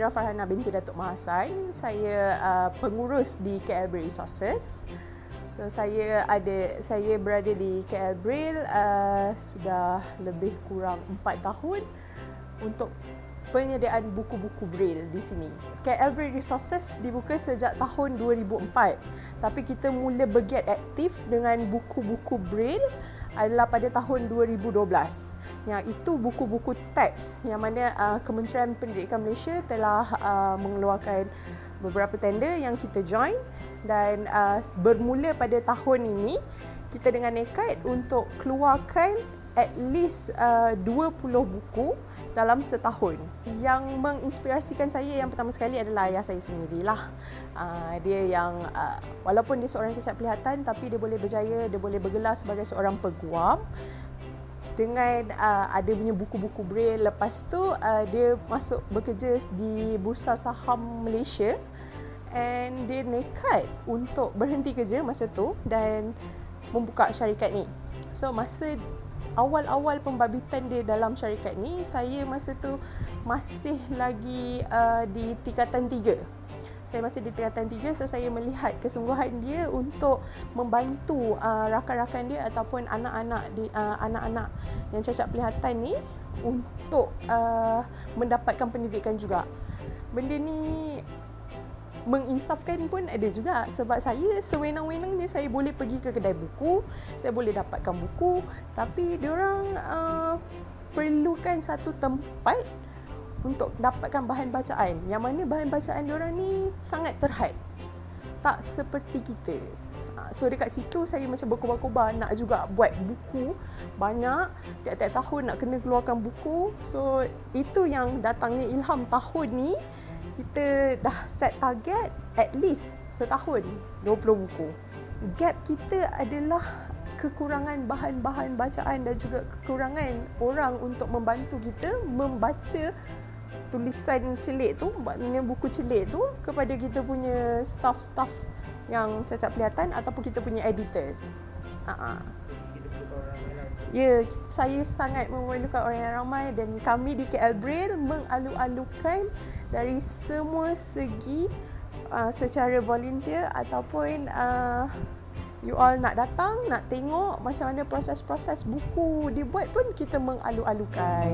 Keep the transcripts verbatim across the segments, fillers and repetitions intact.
Amira Farhana binti Datuk Mahasan. Saya uh, pengurus di K L Braille Resources. So saya ada saya berada di K L Braille uh, sudah lebih kurang empat tahun untuk penyediaan buku-buku Braille di sini. K L Braille Resources dibuka sejak tahun dua ribu empat. Tapi kita mula bergiat aktif dengan buku-buku Braille adalah pada tahun dua ribu dua belas. Yang itu buku-buku teks yang mana uh, Kementerian Pendidikan Malaysia telah uh, mengeluarkan beberapa tender yang kita join, dan uh, bermula pada tahun ini kita dengan nekat untuk keluarkan at least uh, dua puluh buku dalam setahun. Yang menginspirasikan saya yang pertama sekali adalah ayah saya sendirilah. Uh, dia yang uh, walaupun dia seorang cacat penglihatan, tapi dia boleh berjaya, dia boleh bergelar sebagai seorang peguam dengan uh, ada punya buku-buku Braille. Lepas tu uh, dia masuk bekerja di Bursa Saham Malaysia, and dia nekat untuk berhenti kerja masa tu dan membuka syarikat ni. So masa awal-awal pembabitan dia dalam syarikat ni, saya masa tu masih lagi uh, di tingkatan tiga. Saya masih di tingkatan tiga, so saya melihat kesungguhan dia untuk membantu uh, rakan-rakan dia ataupun anak-anak di uh, anak-anak yang cacat penglihatan ni untuk uh, mendapatkan pendidikan juga. Benda ni menginsafkan pun ada juga, sebab saya sewenang-wenangnya saya boleh pergi ke kedai buku, saya boleh dapatkan buku, tapi diorang uh, perlukan satu tempat untuk dapatkan bahan bacaan, yang mana bahan bacaan diorang ni sangat terhad, tak seperti kita. So dekat situ saya macam berkobar-kobar nak juga buat buku banyak, tiap-tiap tahun nak kena keluarkan buku. So itu yang datangnya ilham tahun ni, kita dah set target at least setahun dua puluh buku. Gap kita adalah kekurangan bahan-bahan bacaan dan juga kekurangan orang untuk membantu kita membaca tulisan celik tu, maknanya buku celik tu, kepada kita punya staff-staff yang cacat penglihatan ataupun kita punya editors. Uh-huh. Ya, saya sangat memerlukan orang yang ramai, dan kami di K L Braille mengalu-alukan dari semua segi, uh, secara volunteer ataupun uh, you all nak datang, nak tengok macam mana proses-proses buku dibuat pun kita mengalu-alukan.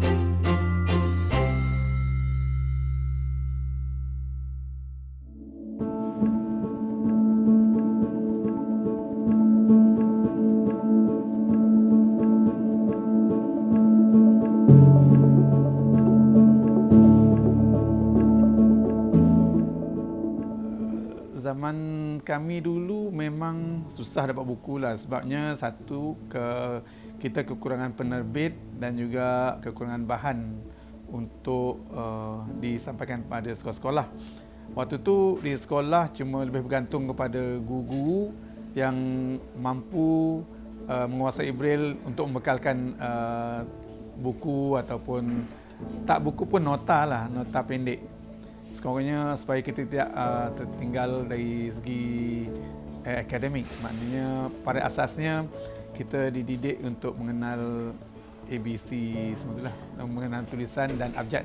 Zaman kami dulu memang susah dapat buku lah, sebabnya satu, ke kita kekurangan penerbit dan juga kekurangan bahan untuk uh, disampaikan pada sekolah-sekolah. Waktu tu di sekolah cuma lebih bergantung kepada guru-guru yang mampu uh, menguasai Braille untuk membekalkan uh, buku ataupun tak buku pun nota lah, nota pendek. Sekurang-kurangnya supaya kita tidak uh, tertinggal dari segi uh, akademik. Maknanya pada asasnya kita dididik untuk mengenal A B C semua, mengenal tulisan dan abjad.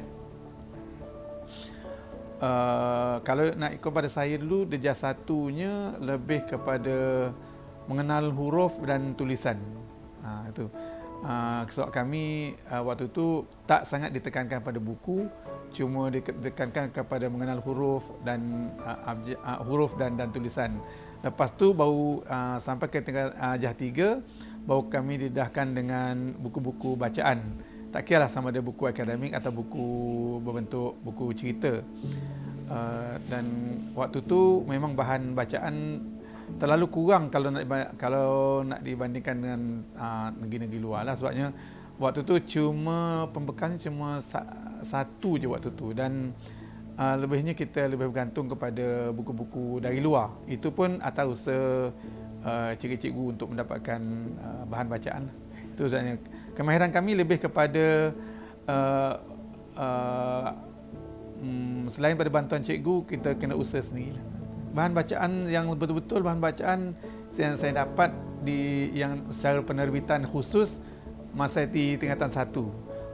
Uh, kalau nak ikut pada saya dulu, darjah satunya lebih kepada mengenal huruf dan tulisan. Ha, itu. Uh, sebab kami uh, waktu itu tak sangat ditekankan pada buku, cuma ditekankan kepada mengenal huruf dan uh, abjad, uh, huruf dan dan tulisan. Lepas tu baru uh, sampai ke darjah tiga, baru kami didahkan dengan buku-buku bacaan. Tak kira lah sama ada buku akademik atau buku berbentuk buku cerita. Uh, dan waktu tu memang bahan bacaan terlalu kurang kalau nak kalau nak dibandingkan dengan uh, negeri-negeri luar lah, sebabnya waktu tu cuma pembekalnya cuma sa- satu je waktu tu, dan uh, lebihnya kita lebih bergantung kepada buku-buku dari luar. Itu pun atas usaha uh, cikgu-cikgu untuk mendapatkan uh, bahan bacaan. Itu sebenarnya kemahiran kami lebih kepada uh, uh, um, selain pada bantuan cikgu, kita kena usaha sendiri. Bahan bacaan yang betul-betul bahan bacaan yang saya dapat di yang secara penerbitan khusus masa di tingkatan satu.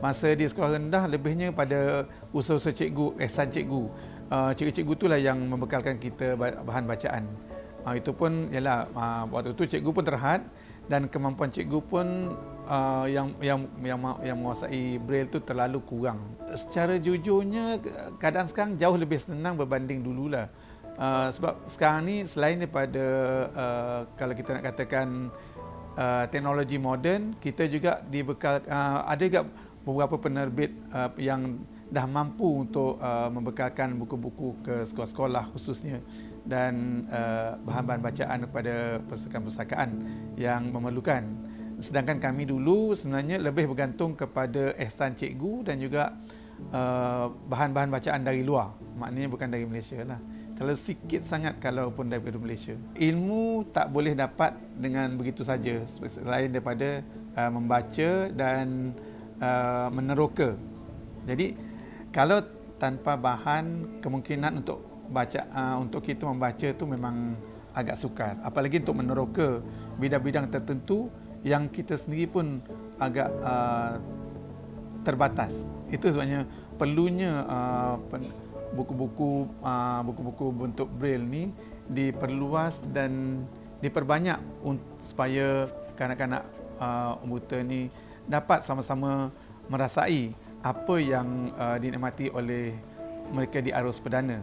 Masa di sekolah rendah lebihnya pada usaha-usaha cikgu, ihsan cikgu. Uh, cikgu-cikgu itulah yang membekalkan kita bahan bacaan. Uh, itu pun ialah uh, waktu itu cikgu pun terhad dan kemampuan cikgu pun uh, yang yang yang yang menguasai Braille tu terlalu kurang. Secara jujurnya keadaan sekarang jauh lebih senang berbanding dululah. Uh, sebab sekarang ni selain daripada uh, kalau kita nak katakan uh, teknologi moden, kita juga dibekal uh, ada juga beberapa penerbit uh, yang dah mampu untuk uh, membekalkan buku-buku ke sekolah-sekolah khususnya dan uh, bahan-bahan bacaan kepada perpustakaan-perpustakaan yang memerlukan. Sedangkan kami dulu sebenarnya lebih bergantung kepada ihsan cikgu dan juga uh, bahan-bahan bacaan dari luar. Maknanya bukan dari Malaysia lah. Kalau sikit sangat kalau pun daripada Malaysia. Ilmu tak boleh dapat dengan begitu saja selain daripada uh, membaca dan uh, meneroka. Jadi kalau tanpa bahan, kemungkinan untuk baca uh, untuk kita membaca tu memang agak sukar. Apalagi untuk meneroka bidang-bidang tertentu yang kita sendiri pun agak uh, terbatas. Itu sebabnya perlunya uh, buku-buku uh, buku-buku bentuk Braille ni diperluas dan diperbanyak supaya kanak-kanak uh, buta ni dapat sama-sama merasai apa yang uh, dinikmati oleh mereka di arus perdana.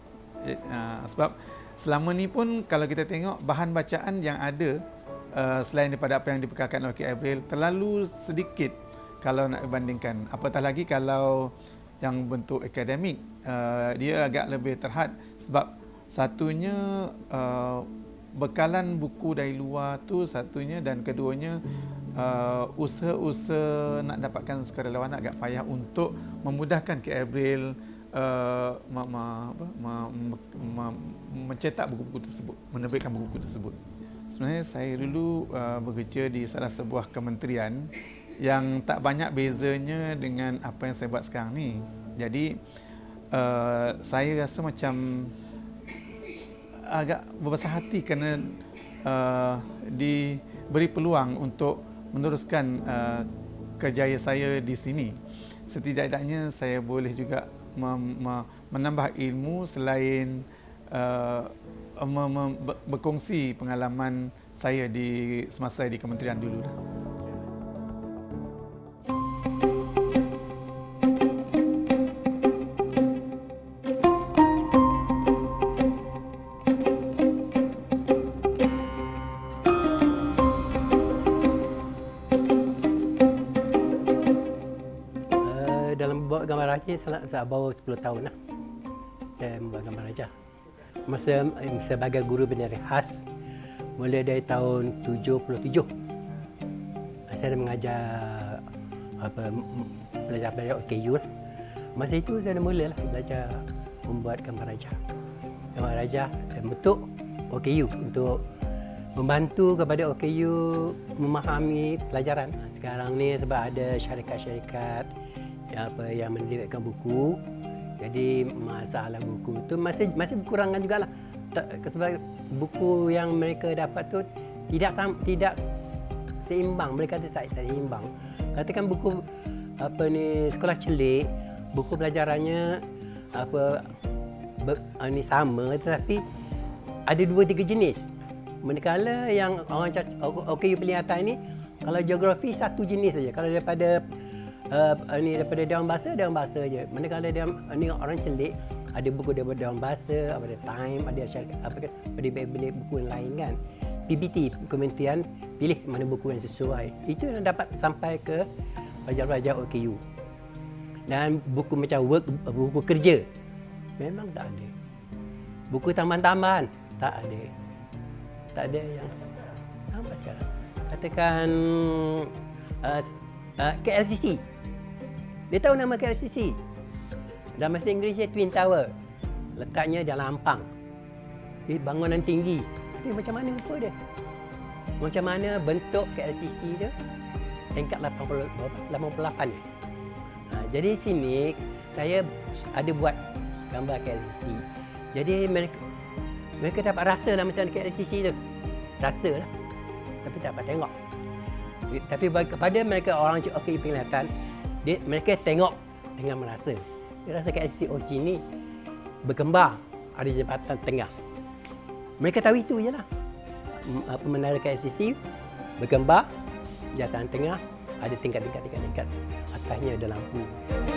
Uh, sebab selama ni pun kalau kita tengok bahan bacaan yang ada uh, selain daripada apa yang dibekalkan oleh K L Braille terlalu sedikit kalau nak bandingkan. Apatah lagi kalau yang bentuk akademik, uh, dia agak lebih terhad sebab satunya uh, bekalan buku dari luar tu satunya dan keduanya uh, usaha-usaha nak dapatkan sukarelawan agak payah untuk memudahkan K L Braille uh, ma, ma, apa, ma, ma, mencetak buku-buku tersebut, menerbitkan buku-buku tersebut. Sebenarnya saya dulu uh, bekerja di salah sebuah kementerian yang tak banyak bezanya dengan apa yang saya buat sekarang ni. Jadi uh, saya rasa macam agak berbesar hati kerana uh, diberi peluang untuk meneruskan uh, kerjaya saya di sini. Setidak-tidaknya saya boleh juga mem- mem- menambah ilmu selain uh, mem- mem- berkongsi pengalaman saya di semasa di kementerian dulu dah. Gambar raja selama bawah sepuluh tahun lah. Saya membuat gambar raja. Masa sebagai guru bendera khas mulai dari tahun tujuh puluh tujuh. Saya dah mengajar apa pelajar-pelajar O K U lah. Masa itu saya dah mulalah belajar membuat gambar raja. Gambar raja bentuk O K U untuk membantu kepada O K U memahami pelajaran. Sekarang ni sebab ada syarikat-syarikat apa yang menerbitkan buku, jadi masalah buku tu masih masih kekurangan jugalah. Sebab buku yang mereka dapat tu tidak tidak seimbang, mereka kata tak seimbang. Katakan buku apa ni sekolah celik, buku pelajarannya apa ber, ni sama tetapi ada dua tiga jenis. Manakala yang orang O K U penglihatan ni kalau geografi satu jenis saja. Kalau daripada Uh, ni daripada Dewan Bahasa, Dewan Bahasa je. Manakala dia ni orang celik, ada buku daripada Dewan Bahasa, ada Time, ada syarikat apa kan, bilik-bilik buku yang lain kan. P P T kementerian pilih mana buku yang sesuai. Itu yang dapat sampai ke pelajar-pelajar O K U. Dan buku macam work, buku kerja memang tak ada. Buku tambahan-tambahan tak ada. Tak ada yang sampai sekarang. Katakan uh, uh, K L C C. Dia tahu nama K L C C. Dalam bahasa Inggerisnya Twin Tower. Letaknya dalam Ampang. Di bangunan tinggi. Tapi macam mana apa dia? Macam mana bentuk K L C C dia? Tingkat lapan puluh lapan. Ha, jadi sini saya ada buat gambar K L C C. Jadi mereka mereka dapat rasa lah macam K L C C tu. Rasa lah. Tapi tak dapat tengok. Tapi kepada mereka orang O K U penglihatan, Dia, mereka tengok dengan merasa. Dia rasa K L C C, oh sini berkembar, ada jambatan tengah. Mereka tahu itu je lah. Apa menara K L C C berkembar, jambatan tengah, ada tingkat-tingkat tingkat-tingkat. Atasnya ada lampu.